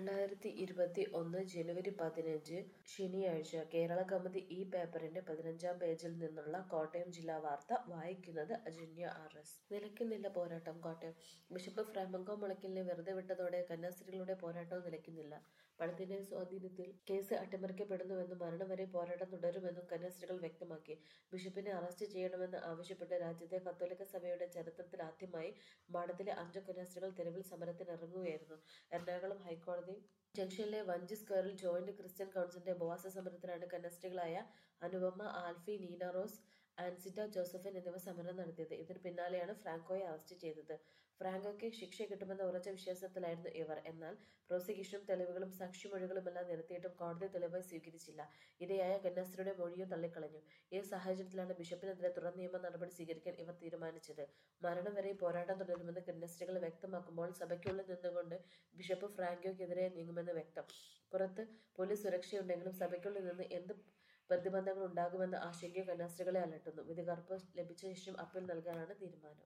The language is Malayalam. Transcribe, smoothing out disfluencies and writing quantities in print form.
2021 ജനുവരി 15 ശനിയാഴ്ച കേരള കൗമുദി ഈ പേപ്പറിന്റെ 15-ാം പേജിൽ നിന്നുള്ള കോട്ടയം ജില്ലാ വാർത്ത വായിക്കുന്നത് അജന്യ RS. നിലയ്ക്കുന്നില്ല പോരാട്ടം. കോട്ടയം. ബിഷപ്പ് ഫ്രാങ്കോ മുളയ്ക്കലിനെ വെറുതെ വിട്ടതോടെ കന്യാസ്ത്രീകളുടെ പോരാട്ടവും നിലയ്ക്കുന്നില്ല. പണത്തിന്റെ സ്വാധീനത്തിൽ കേസ് അട്ടിമറിക്കപ്പെടുന്നുവെന്നും മരണം വരെ പോരാട്ടം തുടരുമെന്നും കന്യാസ്ത്രീകൾ വ്യക്തമാക്കി. ബിഷപ്പിനെ അറസ്റ്റ് ചെയ്യണമെന്ന് ആവശ്യപ്പെട്ട് രാജ്യത്തെ കത്തോലിക്ക സഭയുടെ ചരിത്രത്തിലാദ്യമായി മാടത്തിലെ 5 കന്യാസ്ത്രീകൾ തെരുവിൽ സമരത്തിനിറങ്ങുകയായിരുന്നു. എറണാകുളം ഹൈക്കോടതി ജംഗ്ഷനിലെ വഞ്ചി സ്ക്വയറിൽ ജോയിന്റ് ക്രിസ്ത്യൻ കൗൺസിലിന്റെ ഉപവാസ സമരത്തിലാണ് കന്യാസ്ത്രീകളായ അനുപമ, ആൽഫി, നീന റോസ്, ആൻസിറ്റ ജോസഫിൻ എന്നിവർ സമരം നടത്തിയത്. ഇതിനു പിന്നാലെയാണ് ഫ്രാങ്കോയെ അറസ്റ്റ് ചെയ്തത്. ഫ്രാങ്കോയ്ക്ക് ശിക്ഷ കിട്ടുമെന്ന ഉറച്ച വിശ്വാസത്തിലായിരുന്നു ഇവർ. എന്നാൽ പ്രോസിക്യൂഷനും തെളിവുകളും സാക്ഷിമൊഴികളുമെല്ലാം നിരത്തിയിട്ടും കോടതി തെളിവായി സ്വീകരിച്ചില്ല. ഇരയായ കന്യാസ്ത്രീയുടെ മൊഴിയും തള്ളിക്കളഞ്ഞു. ഈ സാഹചര്യത്തിലാണ് ബിഷപ്പിനെതിരെ തുടർ നിയമ നടപടി സ്വീകരിക്കാൻ ഇവർ തീരുമാനിച്ചത്. മരണം വരെയും പോരാട്ടം തുടരുമെന്ന് കന്യാസ്ത്രീകൾ വ്യക്തമാക്കുമ്പോൾ സഭയ്ക്കുള്ളിൽ നിന്നുകൊണ്ട് ബിഷപ്പ് ഫ്രാങ്കോയ്ക്കെതിരെ നീങ്ങുമെന്ന് വ്യക്തം. പുറത്ത് പോലീസ് സുരക്ഷയുണ്ടെങ്കിലും സഭയ്ക്കുള്ളിൽ നിന്ന് എന്ത് പ്രതിബന്ധങ്ങൾ ഉണ്ടാകുമെന്ന ആശങ്കയും കന്യാസ്ത്രീകളെ അലട്ടുന്നു. വിധികർപ്പ് ലഭിച്ച ശേഷം അപ്പീൽ നൽകാനാണ് തീരുമാനം.